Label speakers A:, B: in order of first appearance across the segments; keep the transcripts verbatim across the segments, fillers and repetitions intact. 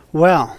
A: Well,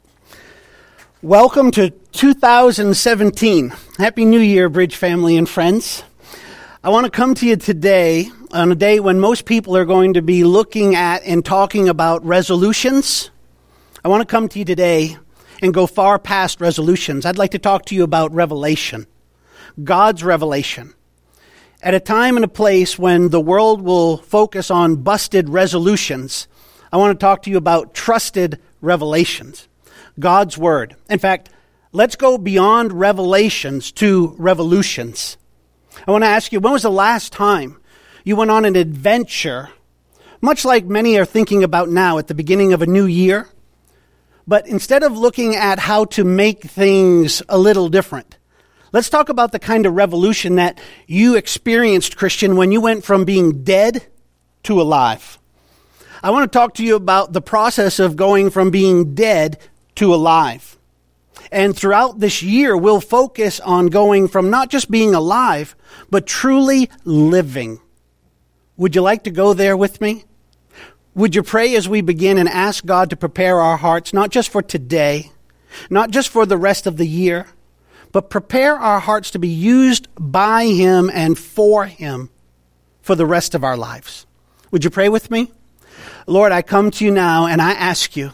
A: welcome to two thousand seventeen. Happy New Year, Bridge family and friends. I want to come to you today on a day when most people are going to be looking at and talking about resolutions. I want to come to you today and go far past resolutions. I'd like to talk to you about revelation, God's revelation. At a time and a place when the world will focus on busted resolutions, I want to talk to you about trusted revelations, God's Word. In fact, let's go beyond revelations to revolutions. I want to ask you, when was the last time you went on an adventure, much like many are thinking about now at the beginning of a new year, but instead of looking at how to make things a little different, let's talk about the kind of revolution that you experienced, Christian, when you went from being dead to alive. I want to talk to you about the process of going from being dead to alive. And throughout this year, we'll focus on going from not just being alive, but truly living. Would you like to go there with me? Would you pray as we begin and ask God to prepare our hearts, not just for today, not just for the rest of the year, but prepare our hearts to be used by Him and for Him for the rest of our lives. Would you pray with me? Lord, I come to you now and I ask you,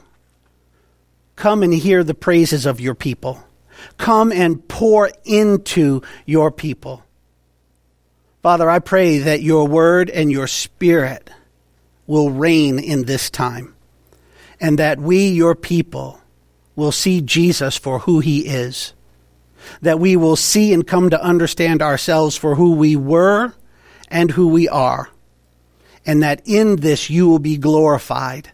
A: come and hear the praises of your people. Come and pour into your people. Father, I pray that your word and your spirit will reign in this time, and that we, your people, will see Jesus for who he is, that we will see and come to understand ourselves for who we were and who we are, and that in this you will be glorified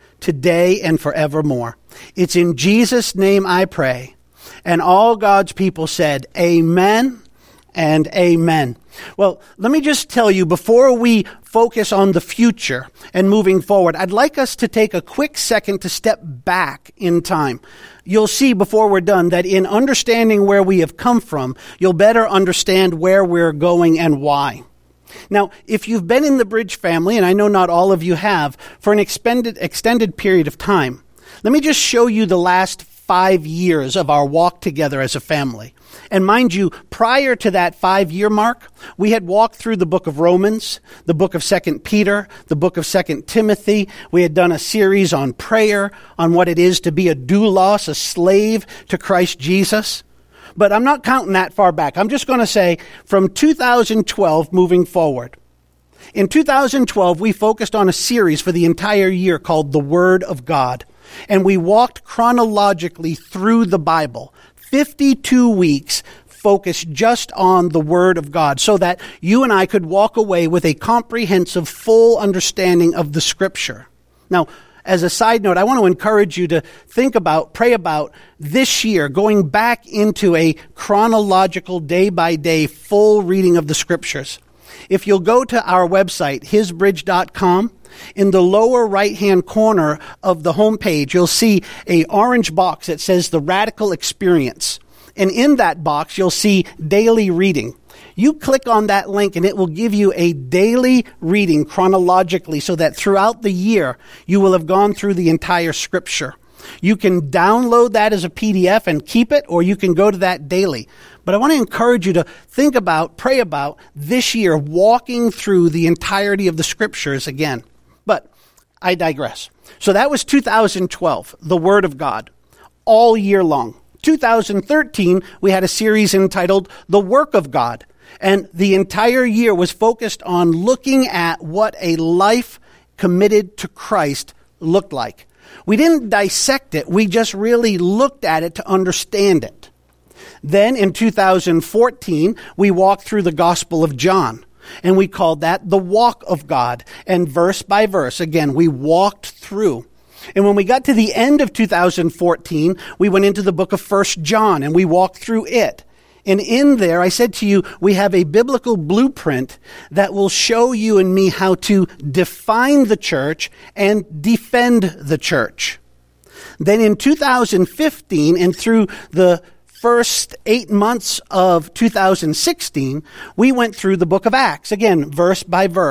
A: today and forevermore. It's in Jesus' name I pray. And all God's people said, amen and amen. Well, let me just tell you, before we focus on the future and moving forward, I'd like us to take a quick second to step back in time. You'll see before we're done that in understanding where we have come from, you'll better understand where we're going and why. Now, if you've been in the Bridge family, and I know not all of you have, for an extended, extended period of time, let me just show you the last five years of our walk together as a family. And mind you, prior to that five-year mark, we had walked through the book of Romans, the book of Second Peter, the book of Second Timothy. We had done a series on prayer, on what it is to be a doulos, a slave to Christ Jesus. But I'm not counting that far back. I'm just going to say from two thousand twelve moving forward. In two thousand twelve, we focused on a series for the entire year called The Word of God. And we walked chronologically through the Bible, fifty-two weeks focused just on the Word of God, so that you and I could walk away with a comprehensive, full understanding of the Scripture. Now, as a side note, I want to encourage you to think about, pray about this year, going back into a chronological, day-by-day, full reading of the Scriptures. If you'll go to our website, his bridge dot com, in the lower right-hand corner of the homepage, you'll see a orange box that says The Radical Experience. And in that box, you'll see daily reading. You click on that link and it will give you a daily reading chronologically so that throughout the year, you will have gone through the entire Scripture. You can download that as a P D F and keep it, or you can go to that daily. But I want to encourage you to think about, pray about this year, walking through the entirety of the Scriptures again. But I digress. So that was two thousand twelve, the Word of God, all year long. two thousand thirteen, we had a series entitled The Work of God. And the entire year was focused on looking at what a life committed to Christ looked like. We didn't dissect it. We just really looked at it to understand it. Then in two thousand fourteen, we walked through the Gospel of John. And we called that the walk of God. And verse by verse, again, we walked through. And when we got to the end of two thousand fourteen, we went into the book of First John and we walked through it. And in there, I said to you, we have a biblical blueprint that will show you and me how to define the church and defend the church. Then in two thousand fifteen and through the first eight months of two thousand sixteen, we went through the book of Acts, again, verse by verse.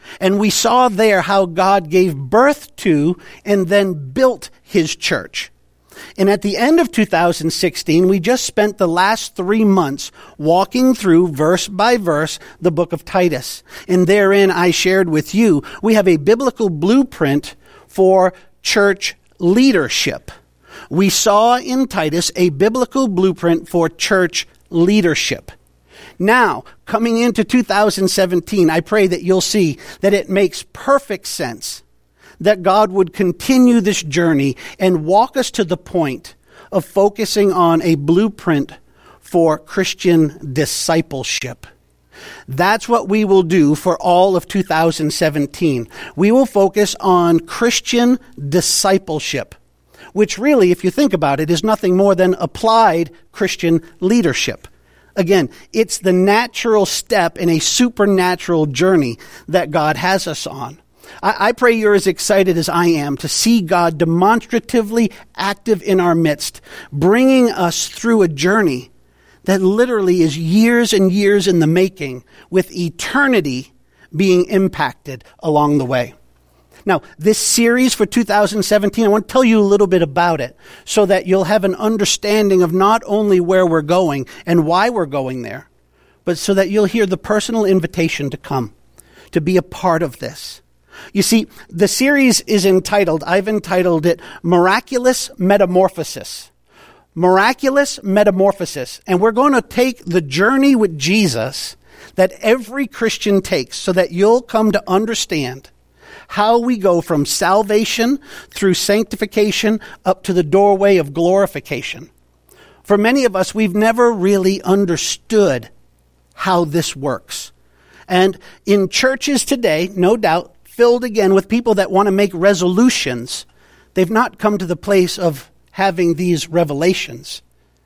A: And we saw there how God gave birth to and then built his church. And at the end of two thousand sixteen, we just spent the last three months walking through verse by verse the book of Titus. And therein I shared with you, we have a biblical blueprint for church leadership. We saw in Titus a biblical blueprint for church leadership. Now, coming into two thousand seventeen, I pray that you'll see that it makes perfect sense that God would continue this journey and walk us to the point of focusing on a blueprint for Christian discipleship. That's what we will do for all of two thousand seventeen. We will focus on Christian discipleship, which really, if you think about it, is nothing more than applied Christian leadership. Again, it's the natural step in a supernatural journey that God has us on. I, I pray you're as excited as I am to see God demonstratively active in our midst, bringing us through a journey that literally is years and years in the making, with eternity being impacted along the way. Now, this series for two thousand seventeen, I want to tell you a little bit about it so that you'll have an understanding of not only where we're going and why we're going there, but so that you'll hear the personal invitation to come, to be a part of this. You see, the series is entitled, I've entitled it, Miraculous Metamorphosis. Miraculous Metamorphosis. And we're going to take the journey with Jesus that every Christian takes so that you'll come to understand how we go from salvation through sanctification up to the doorway of glorification. For many of us, we've never really understood how this works. And in churches today, no doubt, filled again with people that want to make resolutions, they've not come to the place of having these revelations.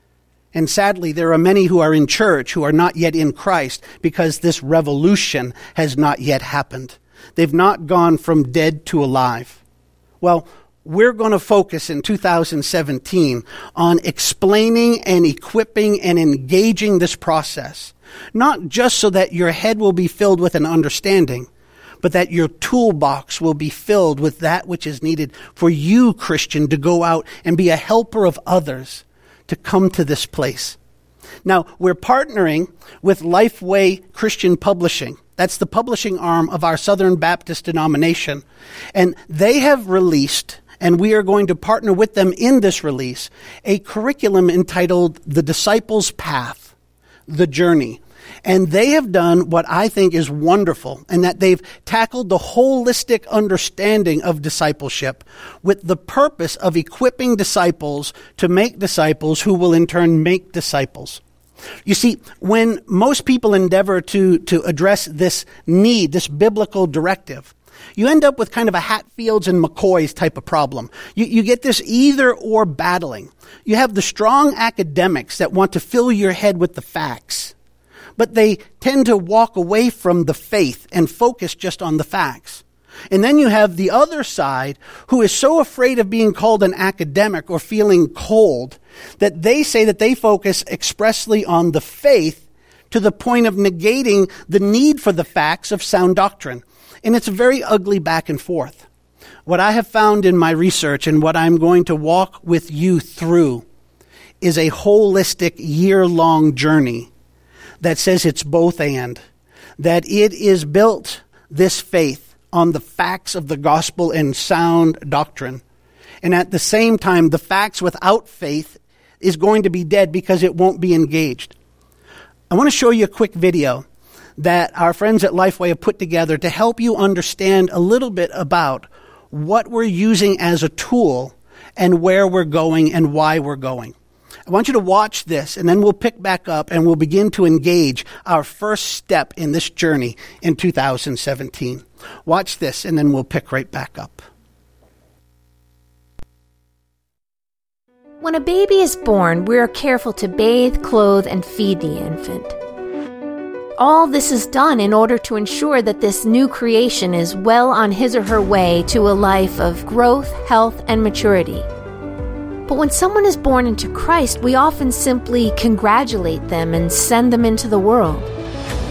A: And sadly, there are many who are in church who are not yet in Christ because this revolution has not yet happened. They've not gone from dead to alive. Well, we're going to focus in two thousand seventeen on explaining and equipping and engaging this process, not just so that your head will be filled with an understanding, but that your toolbox will be filled with that which is needed for you, Christian, to go out and be a helper of others to come to this place. Now, we're partnering with Lifeway Christian Publishing. That's the publishing arm of our Southern Baptist denomination. And they have released, and we are going to partner with them in this release, a curriculum entitled The Disciples' Path, The Journey. And they have done what I think is wonderful, in that they've tackled the holistic understanding of discipleship with the purpose of equipping disciples to make disciples who will in turn make disciples. You see, when most people endeavor to, to address this need, this biblical directive, you end up with kind of a Hatfields and McCoys type of problem. You, you get this either or battling. You have the strong academics that want to fill your head with the facts, but they tend to walk away from the faith and focus just on the facts. And then you have the other side who is so afraid of being called an academic or feeling cold that they say that they focus expressly on the faith to the point of negating the need for the facts of sound doctrine. And it's a very ugly back and forth. What I have found in my research and what I'm going to walk with you through is a holistic year-long journey that says it's both and, that it is built, this faith, on the facts of the gospel and sound doctrine. And at the same time, the facts without faith is going to be dead because it won't be engaged. I want to show you a quick video that our friends at Lifeway have put together to help you understand a little bit about what we're using as a tool and where we're going and why we're going. I want you to watch this, and then we'll pick back up and we'll begin to engage our first step in this journey in two thousand seventeen. Watch this, and then we'll pick right back up.
B: When a baby is born, we are careful to bathe, clothe, and feed the infant. All this is done in order to ensure that this new creation is well on his or her way to a life of growth, health, and maturity. But when someone is born into Christ, we often simply congratulate them and send them into the world.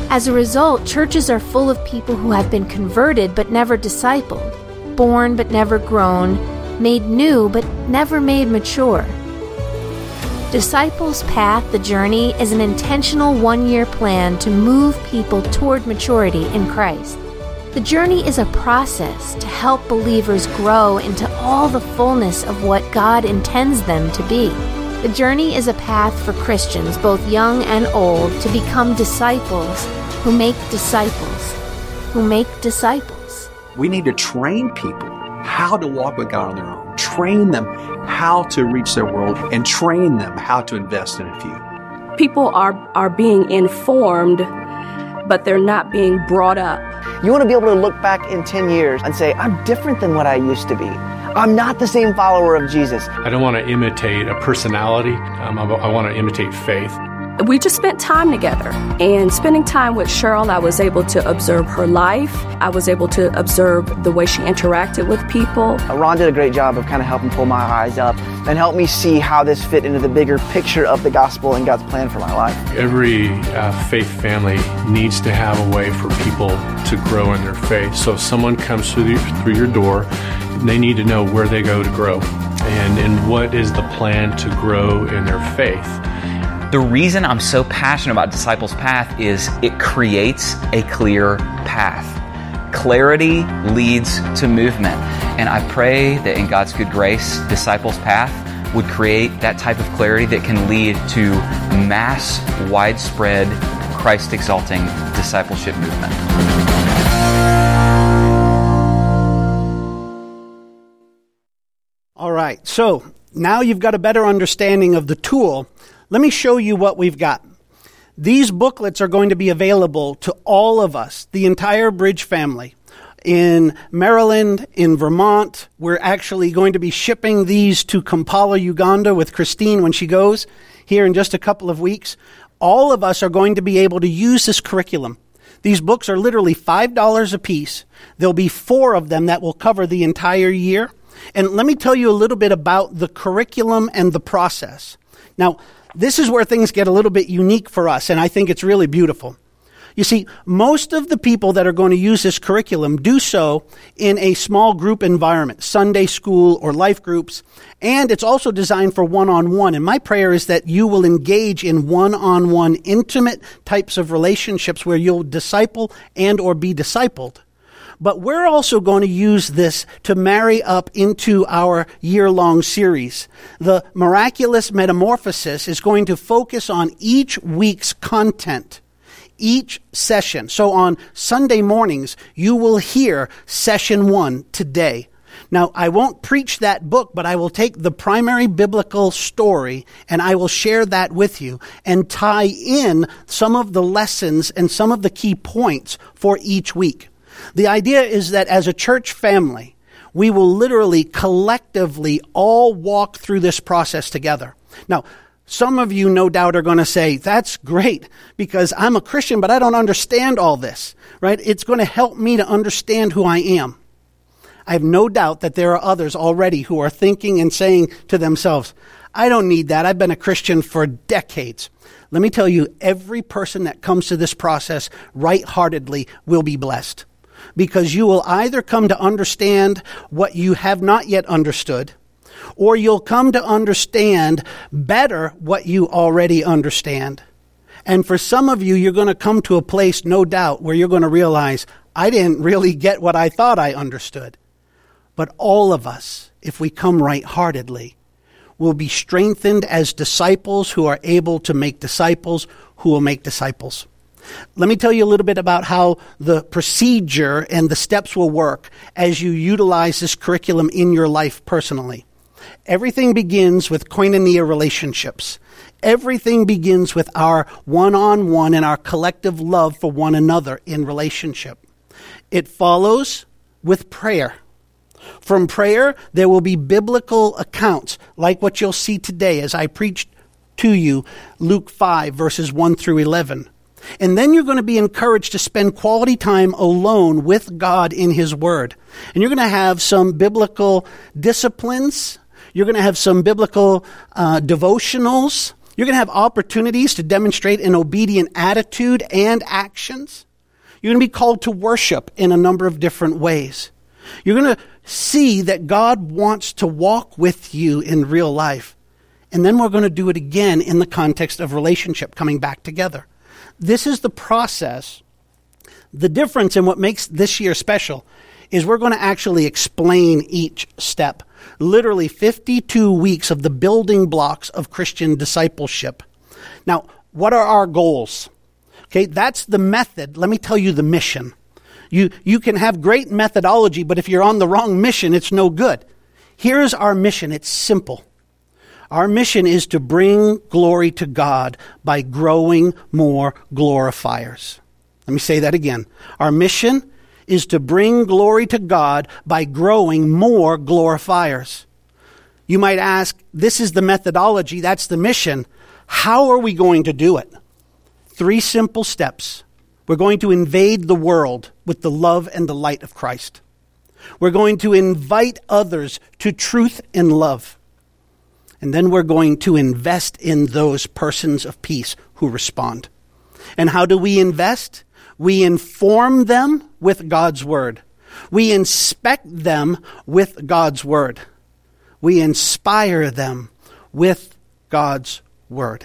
B: As a result, churches are full of people who have been converted but never discipled, born but never grown, made new but never made mature. Disciples' Path, the Journey, is an intentional one-year plan to move people toward maturity in Christ. The journey is a process to help believers grow into all the fullness of what God intends them to be. The journey is a path for Christians, both young and old, to become disciples who make disciples who make disciples.
C: We need to train people how to walk with God on their own, train them how to reach their world, and train them how to invest in a few.
D: People are, are being informed, but they're not being brought up.
E: You want to be able to look back in ten years and say, I'm different than what I used to be. I'm not the same follower of Jesus.
F: I don't want to imitate a personality. Um, I, I want to imitate faith.
D: We just spent time together, and spending time with Cheryl, I was able to observe her life. I was able to observe the way she interacted with people.
E: Ron did a great job of kind of helping pull my eyes up and help me see how this fit into the bigger picture of the gospel and God's plan for my life.
F: Every uh, faith family needs to have a way for people to grow in their faith. So if someone comes through, the, through your door, they need to know where they go to grow and, and what is the plan to grow in their faith.
G: The reason I'm so passionate about Disciples' Path is it creates a clear path. Clarity leads to movement. And I pray that in God's good grace, Disciples' Path would create that type of clarity that can lead to mass, widespread, Christ-exalting discipleship movement.
A: All right, so now you've got a better understanding of the tool. Let me show you what we've got. These booklets are going to be available to all of us, the entire Bridge family. In Maryland, in Vermont, we're actually going to be shipping these to Kampala, Uganda with Christine when she goes here in just a couple of weeks. All of us are going to be able to use this curriculum. These books are literally five dollars a piece. There'll be four of them that will cover the entire year. And let me tell you a little bit about the curriculum and the process. Now, this is where things get a little bit unique for us, and I think it's really beautiful. You see, most of the people that are going to use this curriculum do so in a small group environment, Sunday school or life groups, and it's also designed for one-on-one. And my prayer is that you will engage in one-on-one intimate types of relationships where you'll disciple and or be discipled. But we're also going to use this to marry up into our year-long series. The Miraculous Metamorphosis is going to focus on each week's content, each session. So on Sunday mornings, you will hear session one today. Now, I won't preach that book, but I will take the primary biblical story and I will share that with you and tie in some of the lessons and some of the key points for each week. The idea is that as a church family, we will literally collectively all walk through this process together. Now, some of you no doubt are going to say, that's great because I'm a Christian, but I don't understand all this, right? It's going to help me to understand who I am. I have no doubt that there are others already who are thinking and saying to themselves, I don't need that. I've been a Christian for decades. Let me tell you, every person that comes to this process right-heartedly will be blessed. Because you will either come to understand what you have not yet understood, or you'll come to understand better what you already understand. And for some of you, you're going to come to a place, no doubt, where you're going to realize, I didn't really get what I thought I understood. But all of us, if we come right-heartedly, will be strengthened as disciples who are able to make disciples who will make disciples. Let me tell you a little bit about how the procedure and the steps will work as you utilize this curriculum in your life personally. Everything begins with koinonia relationships. Everything begins with our one-on-one and our collective love for one another in relationship. It follows with prayer. From prayer, there will be biblical accounts like what you'll see today as I preached to you Luke five, verses one through eleven. And then you're going to be encouraged to spend quality time alone with God in His Word. And you're going to have some biblical disciplines. You're going to have some biblical uh, devotionals. You're going to have opportunities to demonstrate an obedient attitude and actions. You're going to be called to worship in a number of different ways. You're going to see that God wants to walk with you in real life. And then we're going to do it again in the context of relationship, coming back together. This is the process. The difference in what makes this year special is we're going to actually explain each step. Literally fifty-two weeks of the building blocks of Christian discipleship. Now, what are our goals? Okay, that's the method. Let me tell you the mission. You, you can have great methodology, but if you're on the wrong mission, it's no good. Here's our mission. It's simple. Our mission is to bring glory to God by growing more glorifiers. Let me say that again. Our mission is to bring glory to God by growing more glorifiers. You might ask, this is the methodology, that's the mission. How are we going to do it? Three simple steps. We're going to invade the world with the love and the light of Christ. We're going to invite others to truth and love. And then we're going to invest in those persons of peace who respond. And how do we invest? We inform them with God's word. We inspect them with God's word. We inspire them with God's word.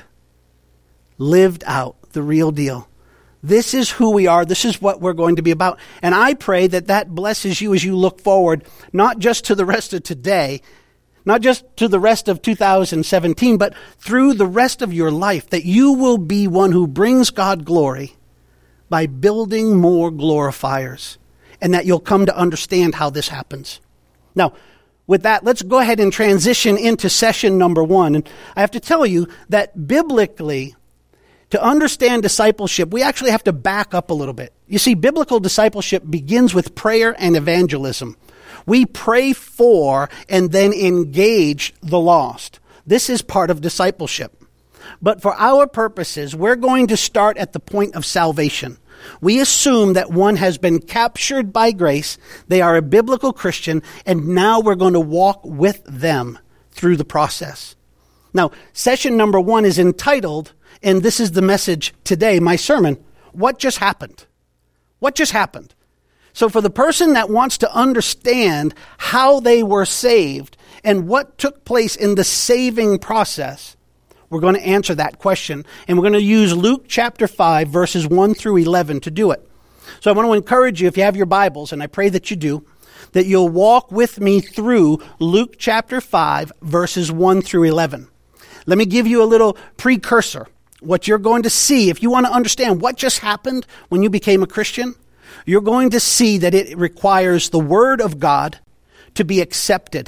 A: Lived out, the real deal. This is who we are. This is what we're going to be about. And I pray that that blesses you as you look forward, not just to the rest of today, not just to the rest of two thousand seventeen, but through the rest of your life, that you will be one who brings God glory by building more glorifiers, and that you'll come to understand how this happens. Now, with that, let's go ahead and transition into session number one. And I have to tell you that biblically, to understand discipleship, we actually have to back up a little bit. You see, biblical discipleship begins with prayer and evangelism. We pray for and then engage the lost. This is part of discipleship. But for our purposes, we're going to start at the point of salvation. We assume that one has been captured by grace, they are a biblical Christian, and now we're going to walk with them through the process. Now, session number one is entitled, and this is the message today, my sermon, What Just Happened? What just happened? So for the person that wants to understand how they were saved and what took place in the saving process, we're going to answer that question, and we're going to use Luke chapter five, verses one through eleven to do it. So I want to encourage you, if you have your Bibles, and I pray that you do, that you'll walk with me through Luke chapter five, verses one through eleven. Let me give you a little precursor. What you're going to see, if you want to understand what just happened when you became a Christian, you're going to see that it requires the Word of God to be accepted,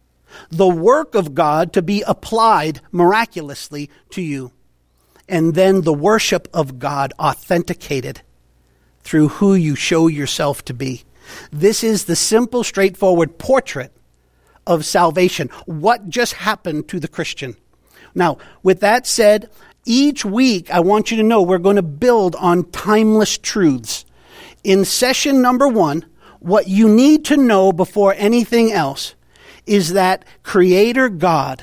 A: the work of God to be applied miraculously to you, and then the worship of God authenticated through who you show yourself to be. This is the simple, straightforward portrait of salvation. What just happened to the Christian? Now, with that said, each week I want you to know we're going to build on timeless truths. In session number one, what you need to know before anything else is that Creator God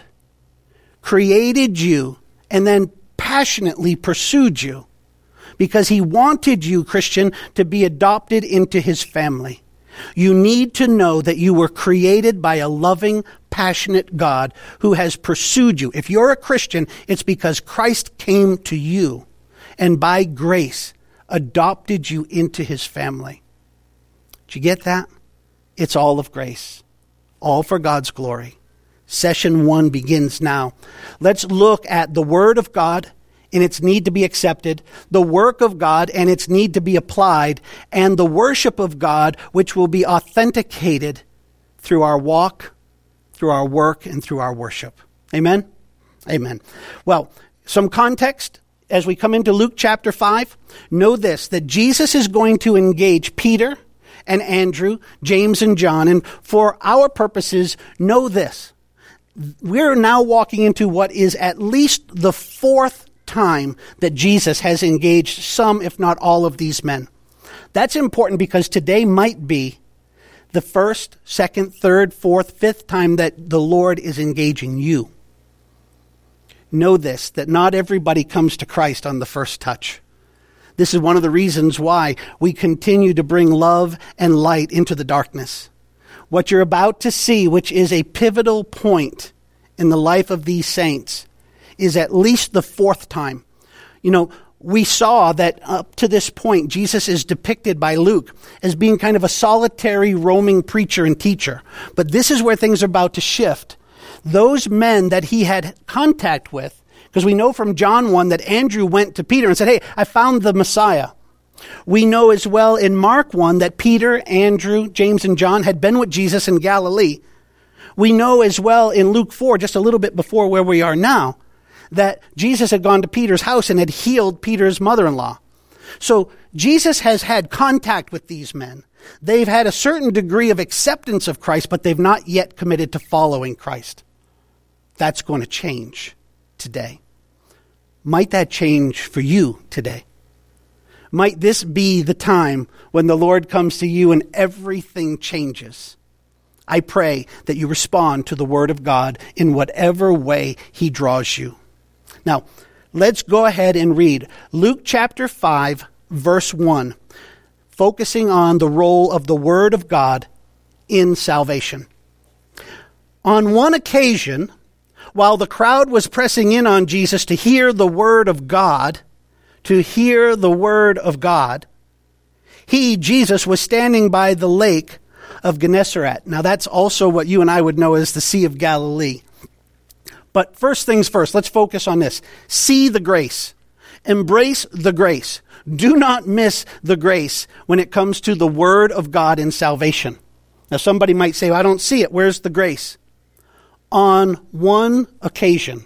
A: created you and then passionately pursued you because He wanted you, Christian, to be adopted into His family. You need to know that you were created by a loving, passionate God who has pursued you. If you're a Christian, it's because Christ came to you and by grace adopted you into His family. Did you get that? It's all of grace. All for God's glory. Session one begins now. Let's look at the Word of God and its need to be accepted, the work of God and its need to be applied, and the worship of God, which will be authenticated through our walk, through our work, and through our worship. Amen? Amen. Well, some context as we come into Luke chapter five. Know this, that Jesus is going to engage Peter and Andrew, James and John, and for our purposes, know this. We're now walking into what is at least the fourth time that Jesus has engaged some, if not all, of these men. That's important because today might be the first, second, third, fourth, fifth time that the Lord is engaging you. Know this, that not everybody comes to Christ on the first touch. This is one of the reasons why we continue to bring love and light into the darkness. What you're about to see, which is a pivotal point in the life of these saints, is at least the fourth time. You know, we saw that up to this point, Jesus is depicted by Luke as being kind of a solitary roaming preacher and teacher. But this is where things are about to shift. Those men that he had contact with, because we know from John one that Andrew went to Peter and said, hey, I found the Messiah. We know as well in Mark one that Peter, Andrew, James, and John had been with Jesus in Galilee. We know as well in Luke four, just a little bit before where we are now, that Jesus had gone to Peter's house and had healed Peter's mother-in-law. So Jesus has had contact with these men. They've had a certain degree of acceptance of Christ, but they've not yet committed to following Christ. That's going to change today. Might that change for you today? Might this be the time when the Lord comes to you and everything changes? I pray that you respond to the Word of God in whatever way He draws you. Now, let's go ahead and read Luke chapter five, verse one, focusing on the role of the Word of God in salvation. On one occasion, while the crowd was pressing in on Jesus to hear the Word of God, to hear the Word of God, he, Jesus, was standing by the lake of Gennesaret. Now, that's also what you and I would know as the Sea of Galilee. But first things first, let's focus on this. See the grace. Embrace the grace. Do not miss the grace when it comes to the Word of God in salvation. Now, somebody might say, well, I don't see it. Where's the grace? On one occasion,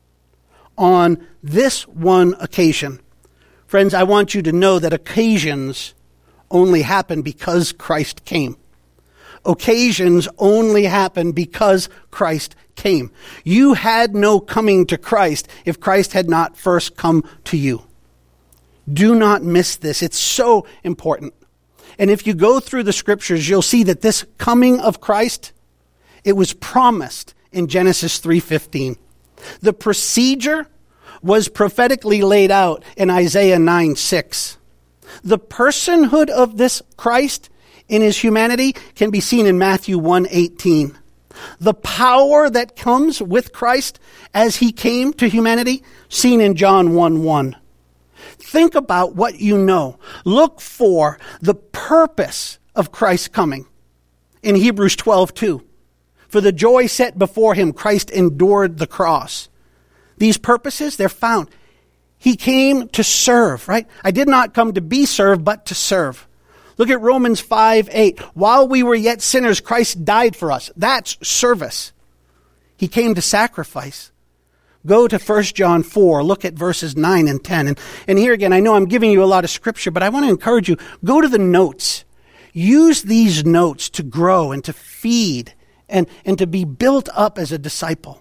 A: on this one occasion, friends, I want you to know that occasions only happen because Christ came. Occasions only happen because Christ came. You had no coming to Christ if Christ had not first come to you. Do not miss this. It's so important. And if you go through the scriptures, you'll see that this coming of Christ, it was promised in Genesis three fifteen. The procedure was prophetically laid out in Isaiah nine six. The personhood of this Christ in his humanity can be seen in Matthew one eighteen. The power that comes with Christ as he came to humanity, seen in John one one. Think about what you know. Look for the purpose of Christ's coming in Hebrews twelve two. For the joy set before him, Christ endured the cross. These purposes, they're found. He came to serve, right? I did not come to be served, but to serve. Look at Romans five eight. While we were yet sinners, Christ died for us. That's service. He came to sacrifice. Go to First John four. Look at verses nine and ten. And, and here again, I know I'm giving you a lot of scripture, but I want to encourage you, go to the notes. Use these notes to grow and to feed and, and to be built up as a disciple.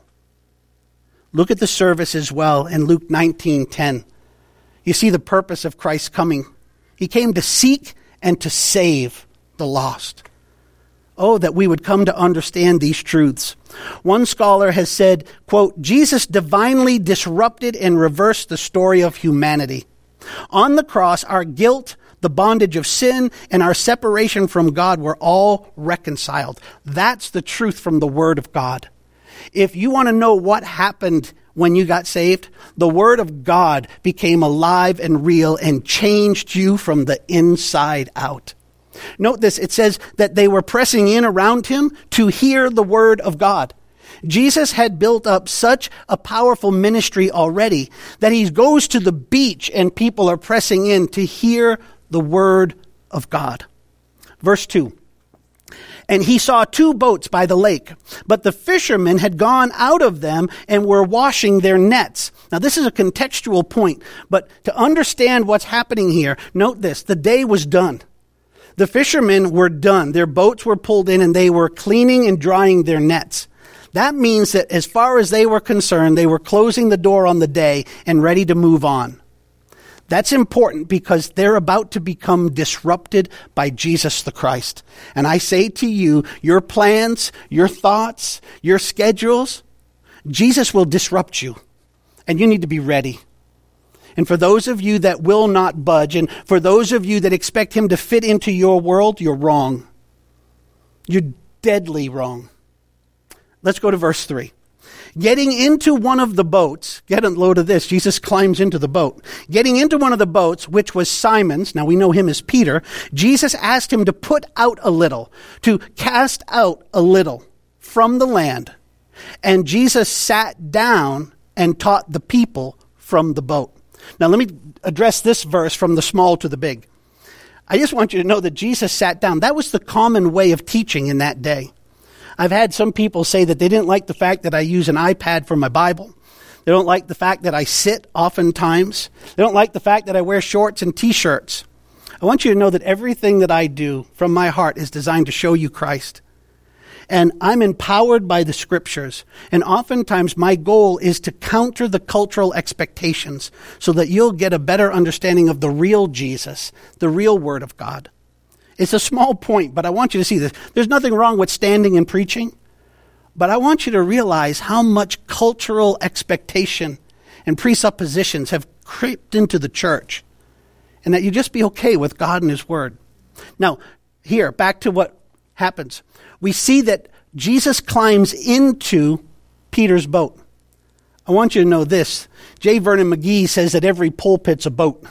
A: Look at the service as well in Luke nineteen ten. You see the purpose of Christ's coming. He came to seek and to save the lost. Oh, that we would come to understand these truths. One scholar has said, quote, Jesus divinely disrupted and reversed the story of humanity. On the cross, our guilt, the bondage of sin, and our separation from God were all reconciled. That's the truth from the Word of God. If you want to know what happened when you got saved, the Word of God became alive and real and changed you from the inside out. Note this, it says that they were pressing in around him to hear the Word of God. Jesus had built up such a powerful ministry already that he goes to the beach and people are pressing in to hear the Word of God. Verse two. And he saw two boats by the lake, but the fishermen had gone out of them and were washing their nets. Now, this is a contextual point, but to understand what's happening here, note this, the day was done. The fishermen were done. Their boats were pulled in and they were cleaning and drying their nets. That means that as far as they were concerned, they were closing the door on the day and ready to move on. That's important because they're about to become disrupted by Jesus the Christ. And I say to you, your plans, your thoughts, your schedules, Jesus will disrupt you. And you need to be ready. And for those of you that will not budge, and for those of you that expect him to fit into your world, you're wrong. You're deadly wrong. Let's go to verse three. Getting into one of the boats, get a load of this, Jesus climbs into the boat. Getting into one of the boats, which was Simon's, now we know him as Peter, Jesus asked him to put out a little, to cast out a little from the land. And Jesus sat down and taught the people from the boat. Now let me address this verse from the small to the big. I just want you to know that Jesus sat down. That was the common way of teaching in that day. I've had some people say that they didn't like the fact that I use an iPad for my Bible. They don't like the fact that I sit oftentimes. They don't like the fact that I wear shorts and t-shirts. I want you to know that everything that I do from my heart is designed to show you Christ. And I'm empowered by the scriptures. And oftentimes my goal is to counter the cultural expectations so that you'll get a better understanding of the real Jesus, the real Word of God. It's a small point, but I want you to see this. There's nothing wrong with standing and preaching, but I want you to realize how much cultural expectation and presuppositions have crept into the church, and that you just be okay with God and his word. Now, here, back to what happens. We see that Jesus climbs into Peter's boat. I want you to know this. J. Vernon McGee says that every pulpit's a boat,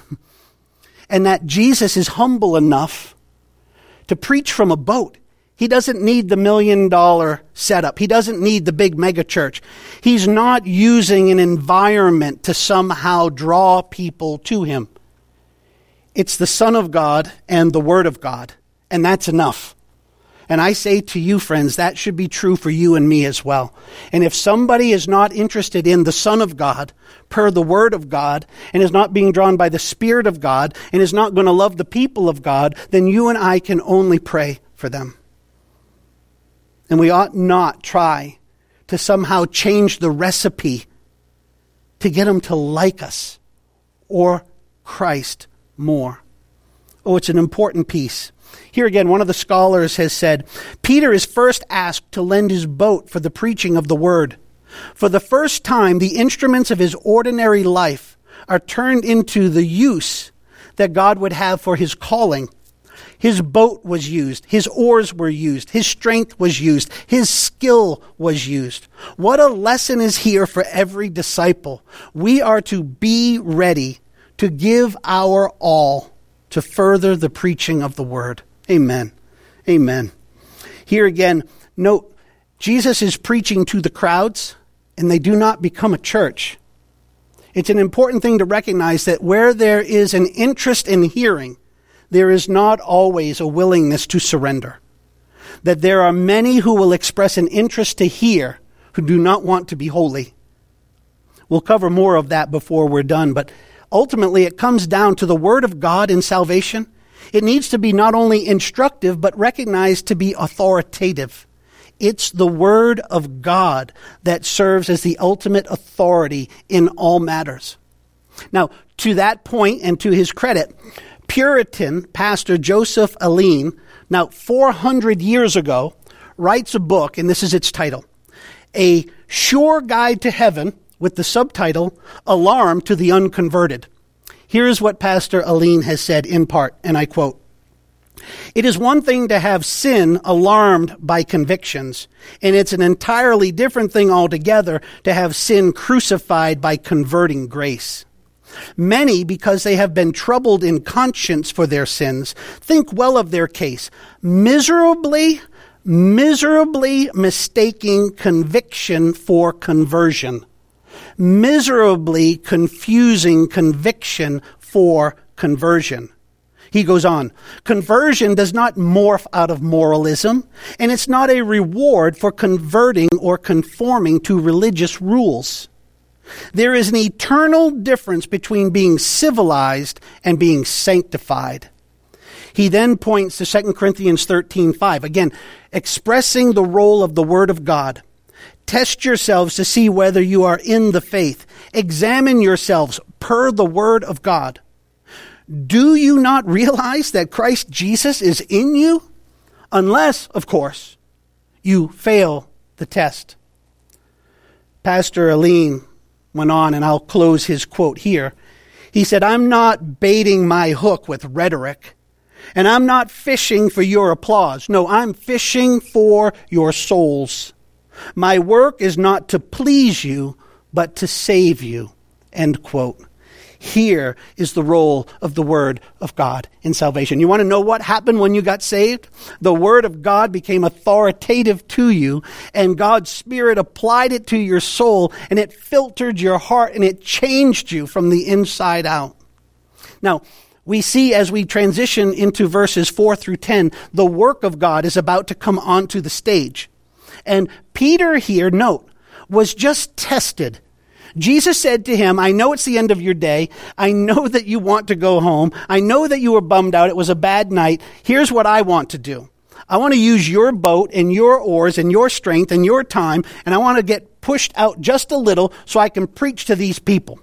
A: and that Jesus is humble enough to preach from a boat. He doesn't need the million dollar setup. He doesn't need the big mega church. He's not using an environment to somehow draw people to him. It's the Son of God and the Word of God, and that's enough. And I say to you, friends, that should be true for you and me as well. And if somebody is not interested in the Son of God, per the Word of God, and is not being drawn by the Spirit of God, and is not going to love the people of God, then you and I can only pray for them. And we ought not try to somehow change the recipe to get them to like us or Christ more. Oh, it's an important piece. Here again, one of the scholars has said, Peter is first asked to lend his boat for the preaching of the word. For the first time, the instruments of his ordinary life are turned into the use that God would have for his calling. His boat was used. His oars were used. His strength was used. His skill was used. What a lesson is here for every disciple. We are to be ready to give our all to further the preaching of the word. Amen. Amen. Here again, note, Jesus is preaching to the crowds, and they do not become a church. It's an important thing to recognize that where there is an interest in hearing, there is not always a willingness to surrender. That there are many who will express an interest to hear who do not want to be holy. We'll cover more of that before we're done, but ultimately it comes down to the Word of God in salvation. It needs to be not only instructive, but recognized to be authoritative. It's the Word of God that serves as the ultimate authority in all matters. Now, to that point and to his credit, Puritan pastor Joseph Alleine, now four hundred years ago, writes a book, and this is its title, A Sure Guide to Heaven, with the subtitle, Alarm to the Unconverted. Here's what Pastor Alleine has said in part, and I quote, It is one thing to have sin alarmed by convictions, and it's an entirely different thing altogether to have sin crucified by converting grace. Many, because they have been troubled in conscience for their sins, think well of their case, miserably, miserably mistaking conviction for conversion. Miserably confusing conviction for conversion. He goes on, conversion does not morph out of moralism, and it's not a reward for converting or conforming to religious rules. There is an eternal difference between being civilized and being sanctified. He then points to Second Corinthians thirteen five, again, expressing the role of the Word of God. Test yourselves to see whether you are in the faith. Examine yourselves per the Word of God. Do you not realize that Christ Jesus is in you? Unless, of course, you fail the test. Pastor Alleine went on, and I'll close his quote here. He said, I'm not baiting my hook with rhetoric, and I'm not fishing for your applause. No, I'm fishing for your souls. My work is not to please you, but to save you. End quote. Here is the role of the Word of God in salvation. You want to know what happened when you got saved? The Word of God became authoritative to you, and God's Spirit applied it to your soul, and it filtered your heart, and it changed you from the inside out. Now, we see as we transition into verses four through ten, the work of God is about to come onto the stage. And Peter here, note, was just tested. Jesus said to him, I know it's the end of your day. I know that you want to go home. I know that you were bummed out. It was a bad night. Here's what I want to do. I want to use your boat and your oars and your strength and your time, and I want to get pushed out just a little so I can preach to these people.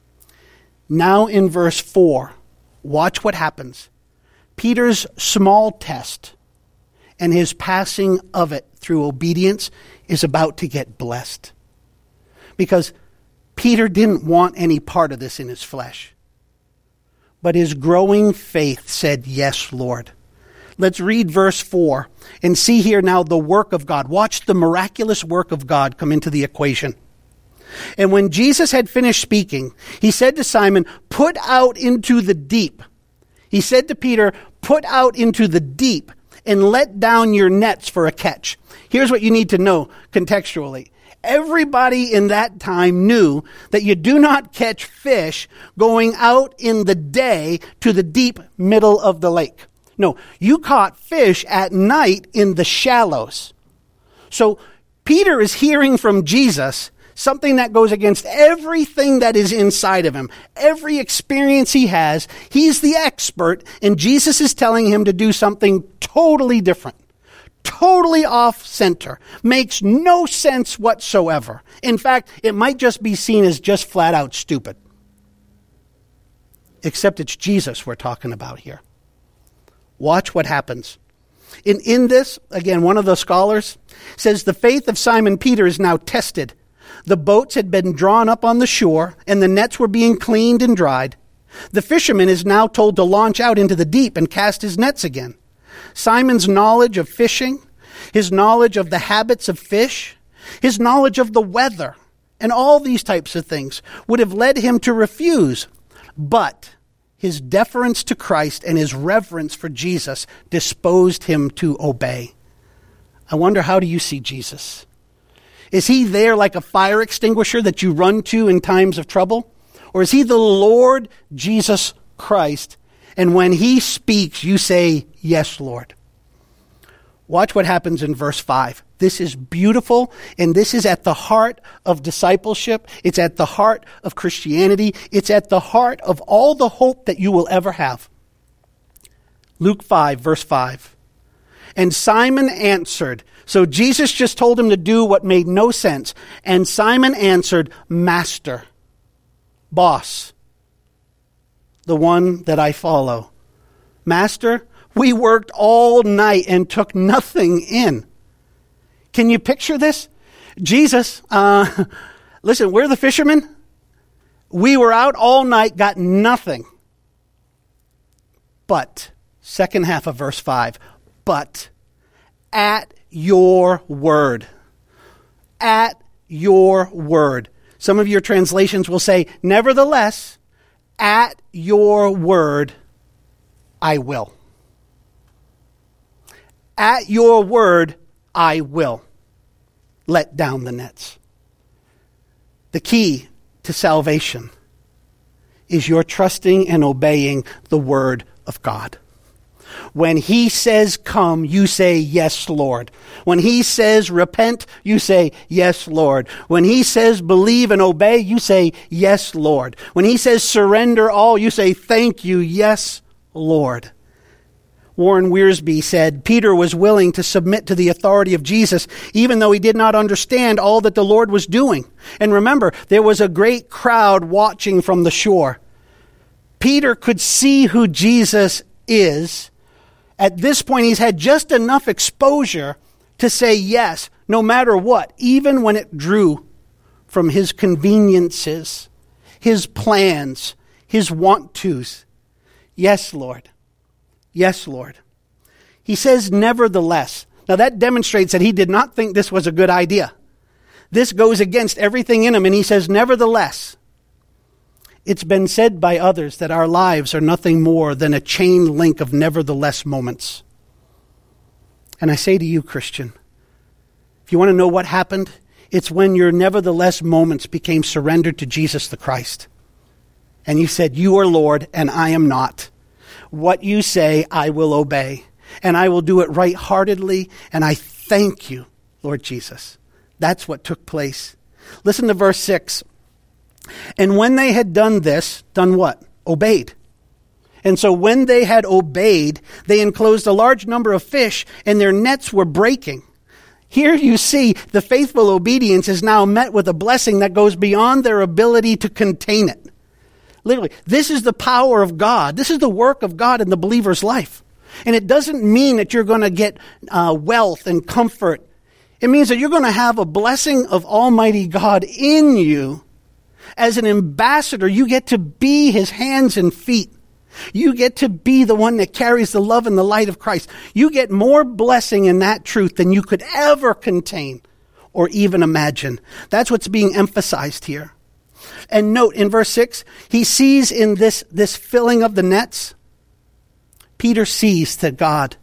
A: Now in verse four, watch what happens. Peter's small test and his passing of it through obedience is about to get blessed. Because Peter didn't want any part of this in his flesh. But his growing faith said, yes, Lord. Let's read verse four and see here now the work of God. Watch the miraculous work of God come into the equation. And when Jesus had finished speaking, he said to Simon, put out into the deep. He said to Peter, put out into the deep and let down your nets for a catch. Here's what you need to know contextually. Everybody in that time knew that you do not catch fish going out in the day to the deep middle of the lake. No, you caught fish at night in the shallows. So Peter is hearing from Jesus something that goes against everything that is inside of him. Every experience he has, he's the expert, and Jesus is telling him to do something totally different. Totally off center. Makes no sense whatsoever. In fact, it might just be seen as just flat out stupid. Except it's Jesus we're talking about here. Watch what happens. In, in this, again, one of the scholars says the faith of Simon Peter is now tested. The boats had been drawn up on the shore, and the nets were being cleaned and dried. The fisherman is now told to launch out into the deep and cast his nets again. Simon's knowledge of fishing, his knowledge of the habits of fish, his knowledge of the weather, and all these types of things would have led him to refuse. But his deference to Christ and his reverence for Jesus disposed him to obey. I wonder, how do you see Jesus? Is he there like a fire extinguisher that you run to in times of trouble? Or is he the Lord Jesus Christ? And when he speaks, you say, yes, Lord. Watch what happens in verse five. This is beautiful, and this is at the heart of discipleship. It's at the heart of Christianity. It's at the heart of all the hope that you will ever have. Luke five, verse five. And Simon answered. So Jesus just told him to do what made no sense. And Simon answered, Master, boss, the one that I follow. Master, we worked all night and took nothing in. Can you picture this? Jesus, uh, listen, we're the fishermen. We were out all night, got nothing. But, second half of verse five, but at your word. At your word. Some of your translations will say, nevertheless, at your word, I will. At your word, I will let down the nets. The key to salvation is your trusting and obeying the word of God. When he says come, you say yes, Lord. When he says repent, you say yes, Lord. When he says believe and obey, you say yes, Lord. When he says surrender all, you say thank you, yes, Lord. Warren Wiersbe said, Peter was willing to submit to the authority of Jesus, even though he did not understand all that the Lord was doing. And remember, there was a great crowd watching from the shore. Peter could see who Jesus is. At this point, he's had just enough exposure to say yes, no matter what, even when it drew from his conveniences, his plans, his want-tos. Yes, Lord. Yes, Lord. He says, nevertheless. Now that demonstrates that he did not think this was a good idea. This goes against everything in him, and he says, nevertheless. It's been said by others that our lives are nothing more than a chain link of nevertheless moments. And I say to you, Christian, if you want to know what happened, it's when your nevertheless moments became surrendered to Jesus the Christ. And you said, you are Lord, and I am not. What you say, I will obey. And I will do it right-heartedly, and I thank you, Lord Jesus. That's what took place. Listen to verse six. And when they had done this, done what? Obeyed. And so when they had obeyed, they enclosed a large number of fish, and their nets were breaking. Here you see the faithful obedience is now met with a blessing that goes beyond their ability to contain it. Literally, this is the power of God. This is the work of God in the believer's life. And it doesn't mean that you're going to get uh, wealth and comfort. It means that you're going to have a blessing of Almighty God in you. As an ambassador, you get to be his hands and feet. You get to be the one that carries the love and the light of Christ. You get more blessing in that truth than you could ever contain or even imagine. That's what's being emphasized here. And note in verse six, he sees in this, this filling of the nets, Peter sees that God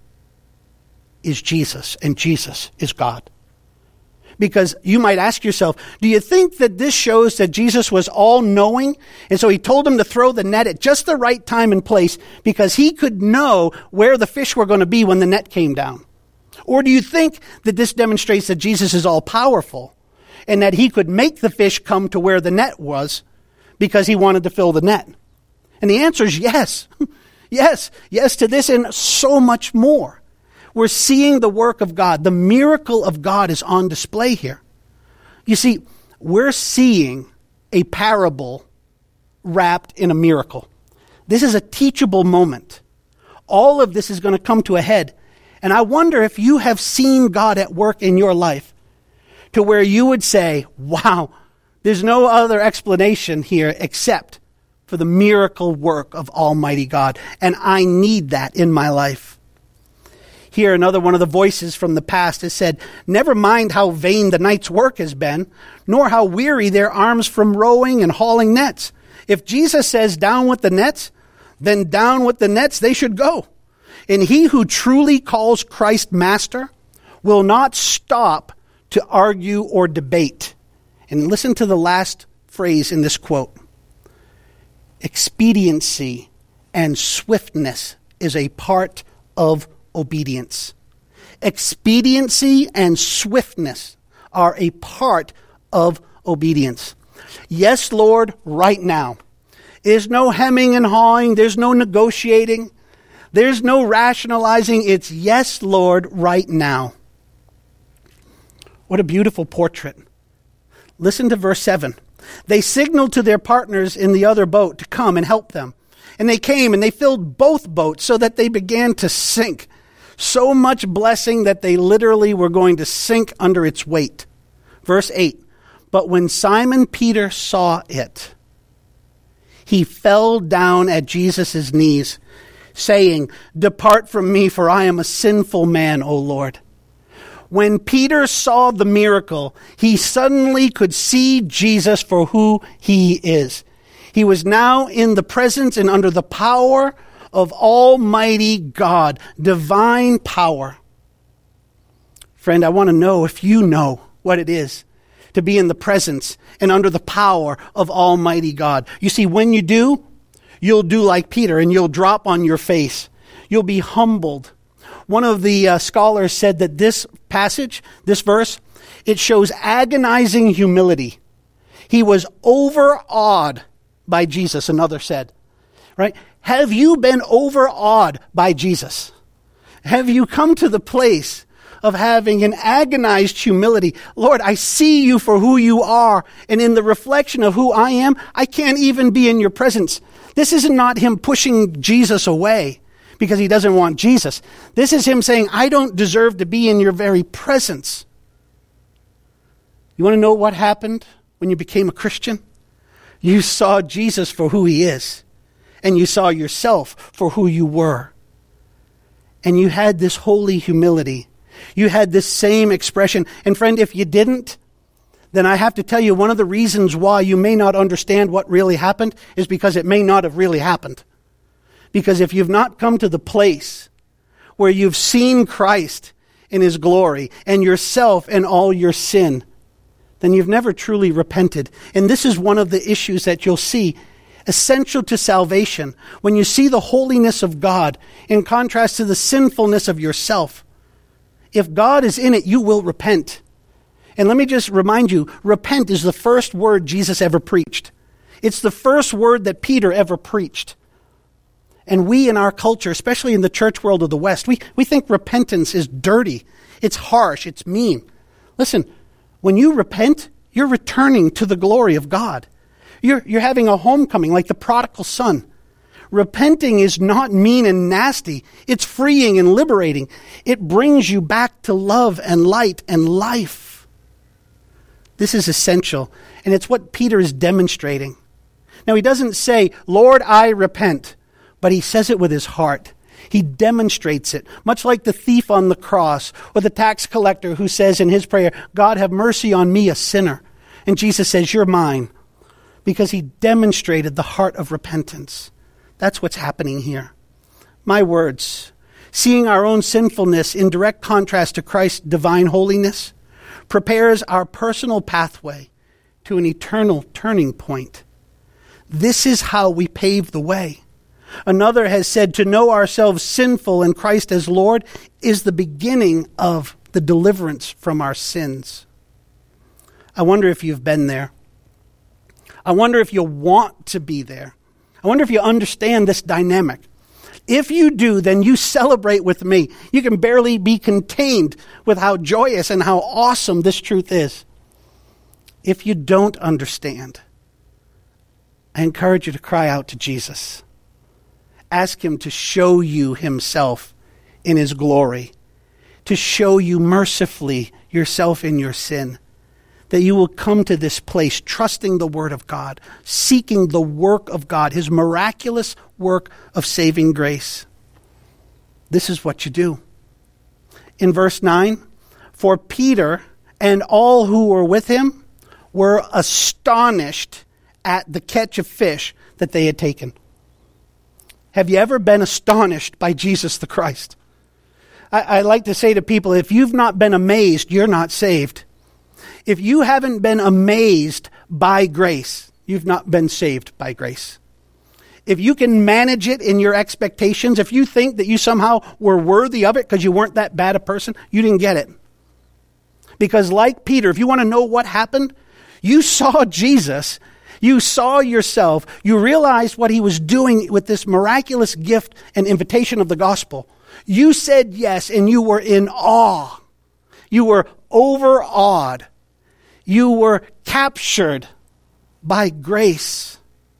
A: is Jesus and Jesus is God. Because you might ask yourself, do you think that this shows that Jesus was all-knowing? And so he told him to throw the net at just the right time and place because he could know where the fish were going to be when the net came down. Or do you think that this demonstrates that Jesus is all-powerful and that he could make the fish come to where the net was because he wanted to fill the net? And the answer is yes. Yes. Yes to this and so much more. We're seeing the work of God. The miracle of God is on display here. You see, we're seeing a parable wrapped in a miracle. This is a teachable moment. All of this is going to come to a head. And I wonder if you have seen God at work in your life to where you would say, wow, there's no other explanation here except for the miracle work of Almighty God. And I need that in my life. Here, another one of the voices from the past has said, never mind how vain the night's work has been, nor how weary their arms from rowing and hauling nets. If Jesus says down with the nets, then down with the nets they should go. And he who truly calls Christ master will not stop to argue or debate. And listen to the last phrase in this quote. Expediency and swiftness is a part of obedience. Expediency and swiftness are a part of obedience. Yes, Lord, right now. There's no hemming and hawing. There's no negotiating. There's no rationalizing. It's yes, Lord, right now. What a beautiful portrait. Listen to verse seven. They signaled to their partners in the other boat to come and help them. And they came and they filled both boats so that they began to sink. So much blessing that they literally were going to sink under its weight. Verse eight. But when Simon Peter saw it, he fell down at Jesus' knees, saying, depart from me, for I am a sinful man, O Lord. When Peter saw the miracle, he suddenly could see Jesus for who he is. He was now in the presence and under the power of Almighty God, divine power. Friend, I want to know if you know what it is to be in the presence and under the power of Almighty God. You see, when you do, you'll do like Peter and you'll drop on your face. You'll be humbled. One of the uh, scholars said that this passage, this verse, it shows agonizing humility. He was overawed by Jesus, another said. Right? Have you been overawed by Jesus? Have you come to the place of having an agonized humility? Lord, I see you for who you are, and in the reflection of who I am, I can't even be in your presence. This is not him pushing Jesus away because he doesn't want Jesus. This is him saying, I don't deserve to be in your very presence. You want to know what happened when you became a Christian? You saw Jesus for who he is, and you saw yourself for who you were. And you had this holy humility. You had this same expression. And friend, if you didn't, then I have to tell you one of the reasons why you may not understand what really happened is because it may not have really happened. Because if you've not come to the place where you've seen Christ in his glory and yourself and all your sin, then you've never truly repented. And this is one of the issues that you'll see essential to salvation. When you see the holiness of God in contrast to the sinfulness of yourself, if God is in it, you will repent. And let me just remind you, repent is the first word Jesus ever preached. It's the first word that Peter ever preached. And we in our culture, especially in the church world of the West, we, we think repentance is dirty. It's harsh. It's mean. Listen, when you repent, you're returning to the glory of God. You're, you're having a homecoming like the prodigal son. Repenting is not mean and nasty. It's freeing and liberating. It brings you back to love and light and life. This is essential, and it's what Peter is demonstrating. Now, he doesn't say, Lord, I repent, but he says it with his heart. He demonstrates it, much like the thief on the cross or the tax collector who says in his prayer, God, have mercy on me, a sinner. And Jesus says, you're mine, because he demonstrated the heart of repentance. That's what's happening here. My words, seeing our own sinfulness in direct contrast to Christ's divine holiness, prepares our personal pathway to an eternal turning point. This is how we pave the way. Another has said to know ourselves sinful and Christ as Lord is the beginning of the deliverance from our sins. I wonder if you've been there. I wonder if you want to be there. I wonder if you understand this dynamic. If you do, then you celebrate with me. You can barely be contained with how joyous and how awesome this truth is. If you don't understand, I encourage you to cry out to Jesus. Ask him to show you himself in his glory, to show you mercifully yourself in your sin, that you will come to this place trusting the word of God, seeking the work of God, his miraculous work of saving grace. This is what you do. In verse nine, for Peter and all who were with him were astonished at the catch of fish that they had taken. Have you ever been astonished by Jesus the Christ? I, I like to say to people, if you've not been amazed, you're not saved. If you haven't been amazed by grace, you've not been saved by grace. If you can manage it in your expectations, if you think that you somehow were worthy of it because you weren't that bad a person, you didn't get it. Because like Peter, if you want to know what happened, you saw Jesus, you saw yourself, you realized what he was doing with this miraculous gift and invitation of the gospel. You said yes, and you were in awe. You were overawed. You were captured by grace.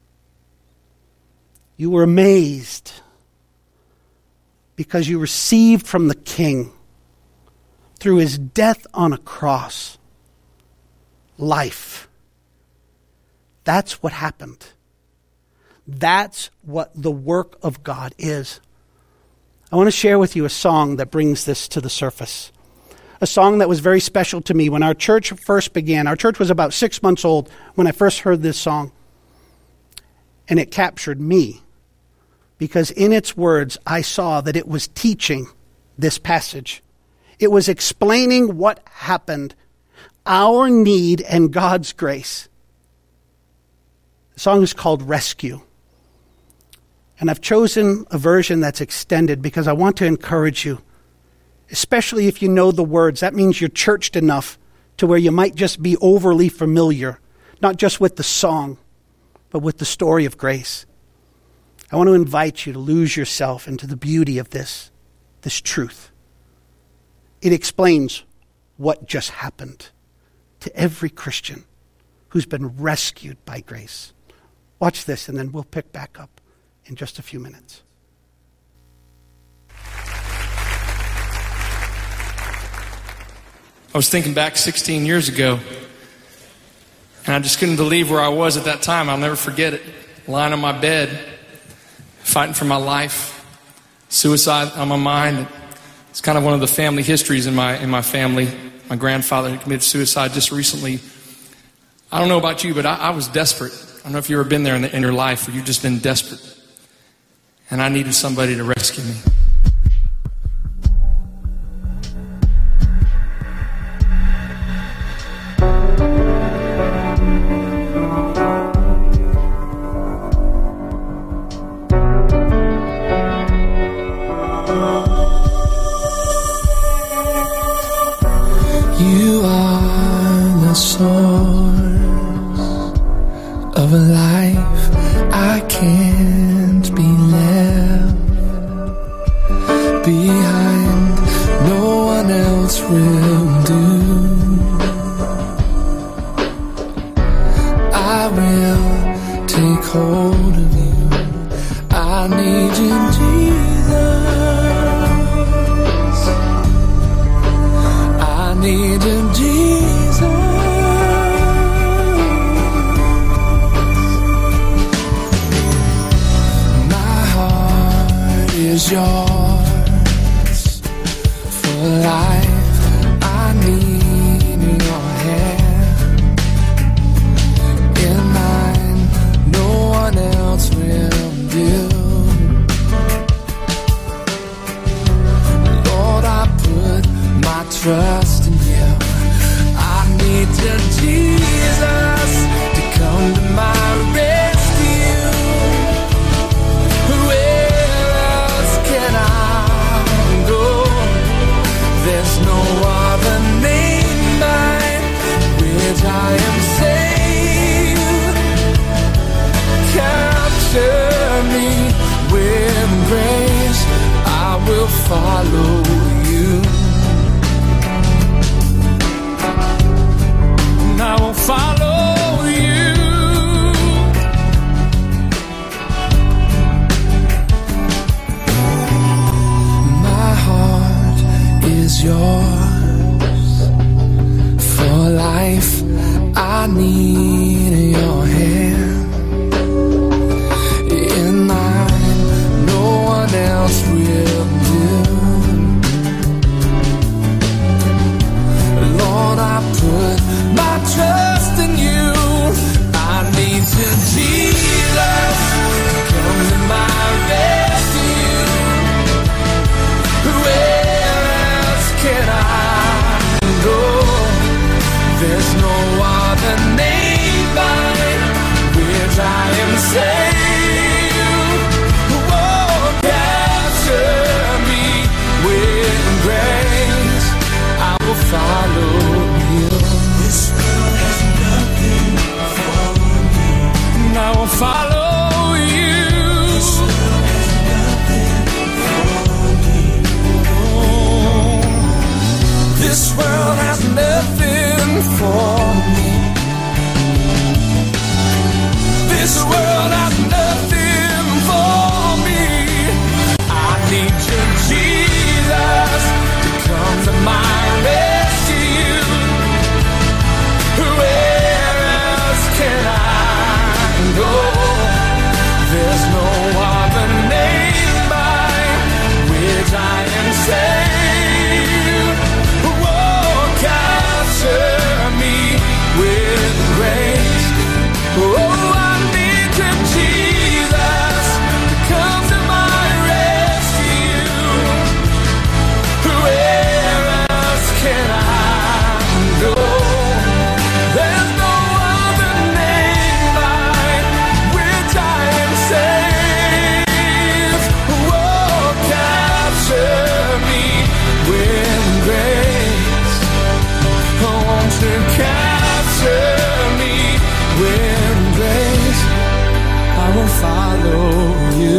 A: You were amazed because you received from the King, through his death on a cross, life. That's what happened. That's what the work of God is. I want to share with you a song that brings this to the surface. A song that was very special to me when our church first began. Our church was about six months old when I first heard this song. And it captured me because in its words, I saw that it was teaching this passage. It was explaining what happened, our need and God's grace. The song is called Rescue. And I've chosen a version that's extended because I want to encourage you, especially if you know the words. That means you're churched enough to where you might just be overly familiar, not just with the song, but with the story of grace. I want to invite you to lose yourself into the beauty of this, this truth. It explains what just happened to every Christian who's been rescued by grace. Watch this, and then we'll pick back up in just a few minutes.
H: I was thinking back sixteen years ago. And I just couldn't believe where I was at that time. I'll never forget it. Lying on my bed, fighting for my life, suicide on my mind. It's kind of one of the family histories in my in my family. My grandfather committed suicide just recently. I don't know about you, but I, I was desperate. I don't know if you've ever been there in, the, in your life where you've just been desperate. And I needed somebody to rescue me.
I: You are the source of a life I can't be left behind. No one else will do. I will take hold of you. I need you, Jesus. I need you, Jesus. My heart is yours for life. I need your hand in mine. No one else will do. Lord, I put my trust in you. I need you, Jesus, to come to my rescue. Where else can I go? There's no other name by which I am saved. Capture me with grace. I will follow you. I will follow you. My heart is yours for life. I need your hand in mine. No one else will do. Lord, I put my trust in you. I need you, Jesus, come to my rescue. Where else can I go? There's no other name by which I am saved. Oh, capture me with grace. I will follow you. This world has nothing for me. And I will follow you. This world has nothing for me. Oh, this world has nothing for me. This world has nothing for me. I need you, Jesus, to come to my rescue. Where else can I go? There's no other name by which I am saved. Oh, capture me with grace. Oh, I need you, Jesus, to come to my rescue. Where else can I go? There's no other name by which I am saved. Oh, capture me with grace. Oh, won't you capture me with grace? I will follow you.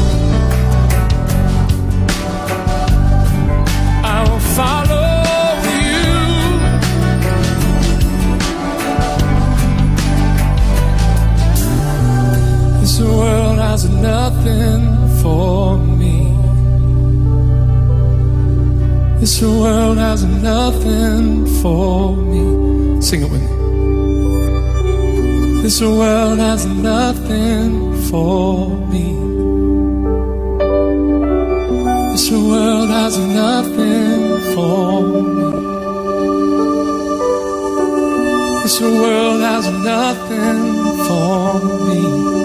I: I will follow you. This world has nothing for me. This world has nothing for me. Sing it with me. This world has nothing for me. This world has nothing for me. This world has nothing for me.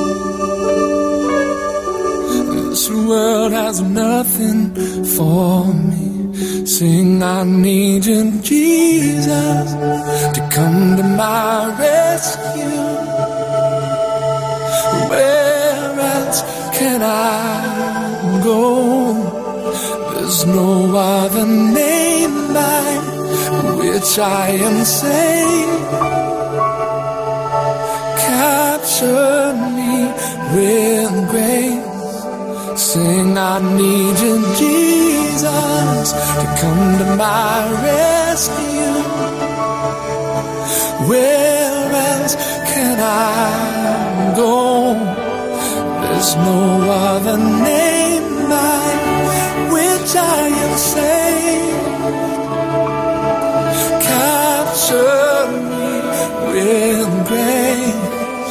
I: This world has nothing for me. Sing, I need you, Jesus, to come to my rescue. Where else can I go? There's no other name by which I am saved. Capture me with grace. Sing, I need you, Jesus, to come to my rescue. Where else can I go? There's no other name by which I am saved. Capture me with grace.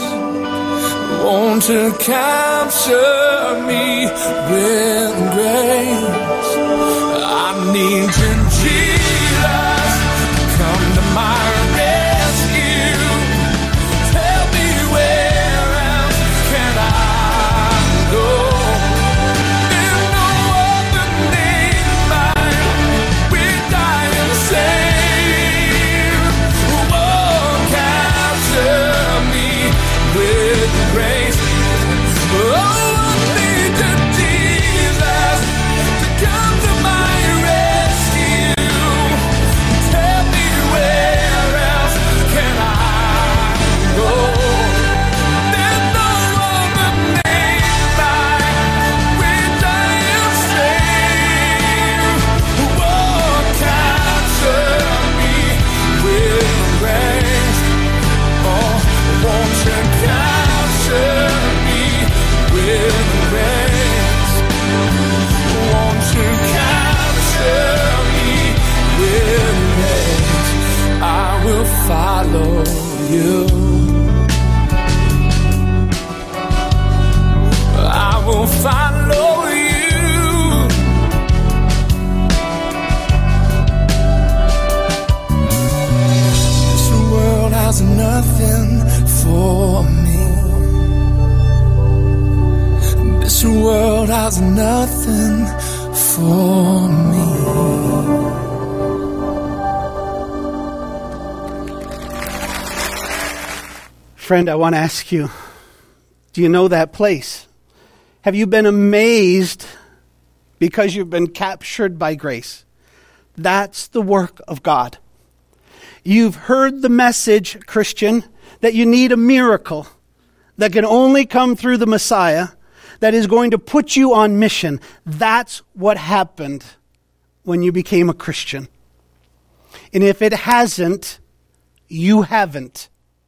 I: Won't you capture me with grace? I need you, Jesus, to come to my rescue. Tell me where else can I go? There's no other name by which I am saved. Oh, capture me with grace. Oh, I need you, Jesus, to come to my rescue. Tell me where else can I go? There's no other name by which I am saved. Oh, capture me with grace. Oh, won't you capture me with grace? Won't you capture me with grace? I will follow you. I will follow you. This world has nothing for me. This world has nothing for me.
A: Friend, I want to ask you, do you know that place? Have you been amazed because you've been captured by grace? That's the work of God. You've heard the message, Christian, that you need a miracle that can only come through the Messiah that is going to put you on mission. That's what happened when you became a Christian. And if it hasn't, you haven't.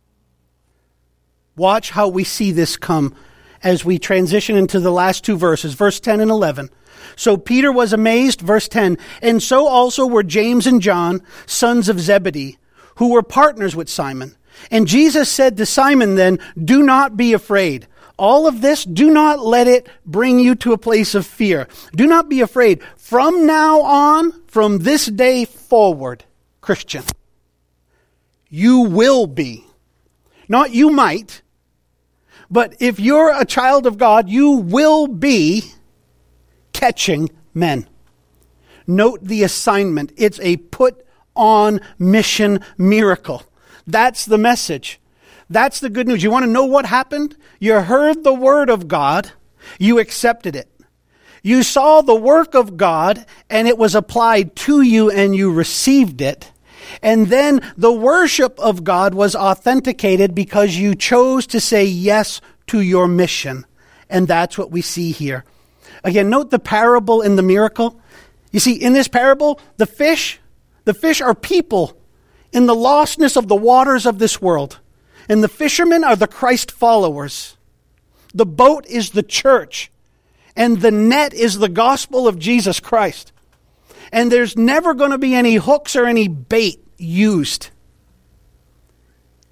A: Watch how we see this come as we transition into the last two verses, verse ten and eleven. So Peter was amazed, verse ten, and so also were James and John, sons of Zebedee, who were partners with Simon. And Jesus said to Simon then, do not be afraid. All of this, do not let it bring you to a place of fear. Do not be afraid. From now on, from this day forward, Christian, you will be. Not you might, but if you're a child of God, you will be catching men. Note the assignment. It's a put on mission miracle. That's the message. That's the good news. You want to know what happened? You heard the word of God. You accepted it. You saw the work of God and it was applied to you and you received it. And then the worship of God was authenticated because you chose to say yes to your mission. And that's what we see here. Again, note the parable and the miracle. You see, in this parable, the fish, the fish are people in the lostness of the waters of this world. And the fishermen are the Christ followers. The boat is the church. And the net is the gospel of Jesus Christ. And there's never going to be any hooks or any bait used.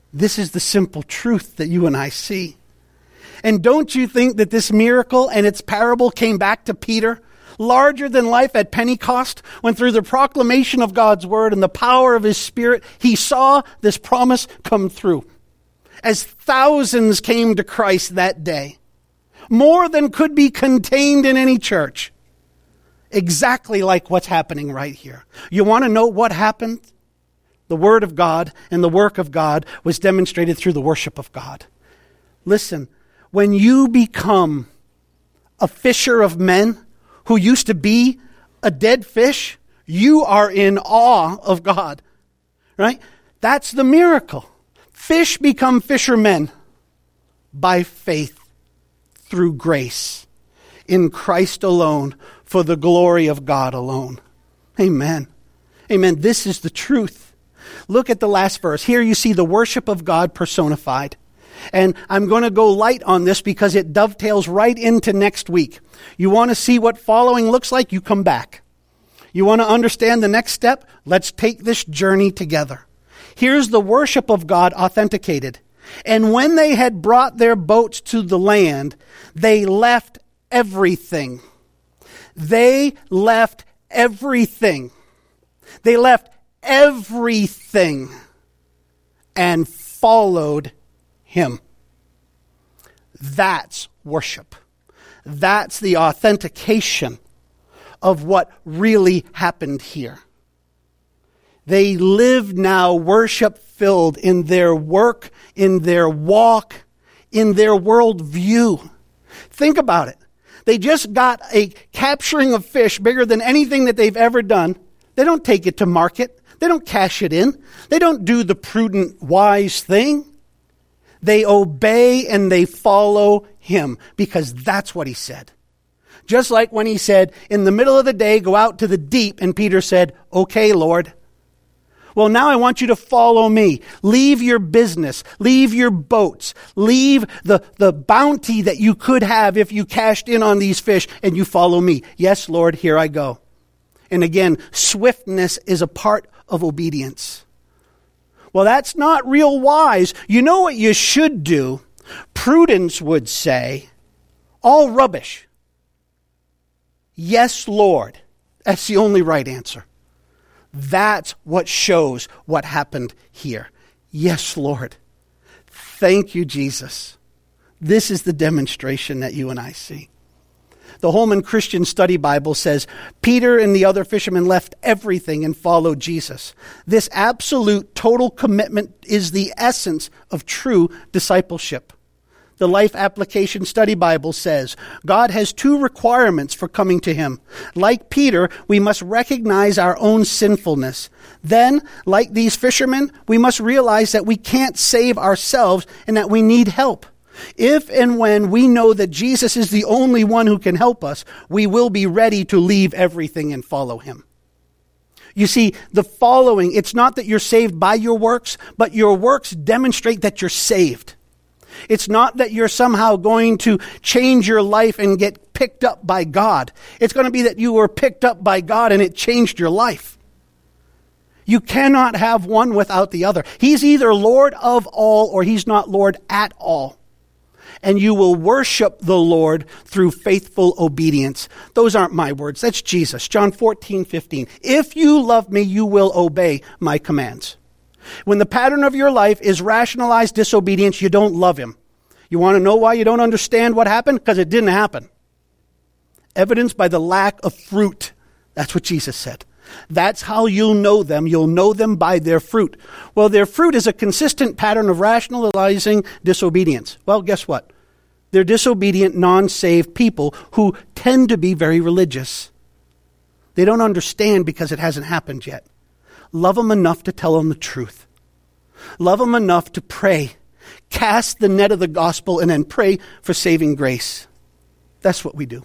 A: This is the simple truth that you and I see. And don't you think that this miracle and its parable came back to Peter, larger than life at Pentecost, when through the proclamation of God's word and the power of his Spirit, he saw this promise come through. As thousands came to Christ that day, more than could be contained in any church, exactly like what's happening right here. You want to know what happened? The word of God and the work of God was demonstrated through the worship of God. Listen, when you become a fisher of men who used to be a dead fish, you are in awe of God, right? That's the miracle. Fish become fishermen by faith through grace in Christ alone for the glory of God alone. Amen. Amen. This is the truth. Look at the last verse. Here you see the worship of God personified. And I'm going to go light on this because it dovetails right into next week. You want to see what following looks like? You come back. You want to understand the next step? Let's take this journey together. Here's the worship of God authenticated. And when they had brought their boats to the land, they left everything. They left everything. They left everything and followed him. That's worship. That's the authentication of what really happened here. They live now worship-filled in their work, in their walk, in their worldview. Think about it. They just got a capturing of fish bigger than anything that they've ever done. They don't take it to market. They don't cash it in. They don't do the prudent, wise thing. They obey and they follow him because that's what he said. Just like when he said, in the middle of the day, go out to the deep, and Peter said, okay, Lord. Well, now I want you to follow me. Leave your business. Leave your boats. Leave the, the bounty that you could have if you cashed in on these fish, and you follow me. Yes, Lord, here I go. And again, swiftness is a part of obedience. Well, that's not real wise. You know what you should do? Prudence would say, all rubbish. Yes, Lord. That's the only right answer. That's what shows what happened here. Yes, Lord. Thank you, Jesus. This is the demonstration that you and I see. The Holman Christian Study Bible says, Peter and the other fishermen left everything and followed Jesus. This absolute total commitment is the essence of true discipleship. The Life Application Study Bible says, God has two requirements for coming to him. Like Peter, we must recognize our own sinfulness. Then, like these fishermen, we must realize that we can't save ourselves and that we need help. If and when we know that Jesus is the only one who can help us, we will be ready to leave everything and follow him. You see, the following, it's not that you're saved by your works, but your works demonstrate that you're saved. It's not that you're somehow going to change your life and get picked up by God. It's going to be that you were picked up by God and it changed your life. You cannot have one without the other. He's either Lord of all or he's not Lord at all. And you will worship the Lord through faithful obedience. Those aren't my words. That's Jesus. John fourteen fifteen. If you love me, you will obey my commands. When the pattern of your life is rationalized disobedience, you don't love him. You want to know why you don't understand what happened? Because it didn't happen. Evidenced by the lack of fruit. That's what Jesus said. That's how you'll know them. You'll know them by their fruit. Well, their fruit is a consistent pattern of rationalizing disobedience. Well, guess what? They're disobedient, non-saved people who tend to be very religious. They don't understand because it hasn't happened yet. Love them enough to tell them the truth. Love them enough to pray. Cast the net of the gospel and then pray for saving grace. That's what we do.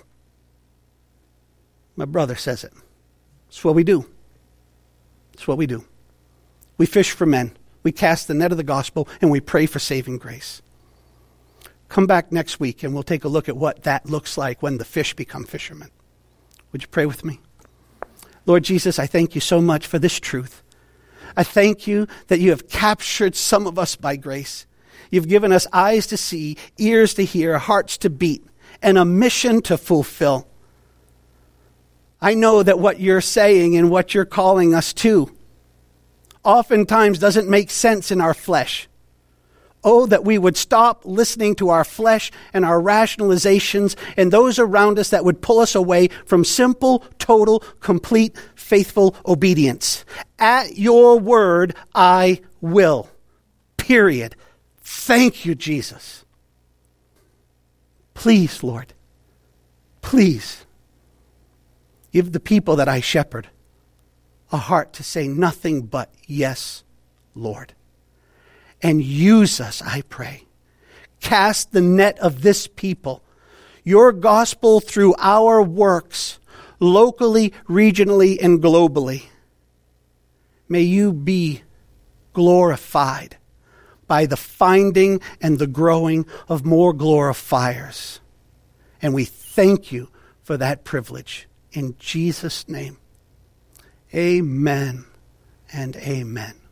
A: My brother says it. It's what we do. It's what we do. We fish for men. We cast the net of the gospel and we pray for saving grace. Come back next week and we'll take a look at what that looks like when the fish become fishermen. Would you pray with me? Lord Jesus, I thank you so much for this truth. I thank you that you have captured some of us by grace. You've given us eyes to see, ears to hear, hearts to beat, and a mission to fulfill. I know that what you're saying and what you're calling us to oftentimes doesn't make sense in our flesh. Oh, that we would stop listening to our flesh and our rationalizations and those around us that would pull us away from simple, total, complete, faithful obedience. At your word, I will. Period. Thank you, Jesus. Please, Lord, please give the people that I shepherd a heart to say nothing but yes, Lord. And use us, I pray. Cast the net of this people, your gospel through our works, locally, regionally, and globally. May you be glorified by the finding and the growing of more glorifiers. And we thank you for that privilege. In Jesus' name, amen and amen.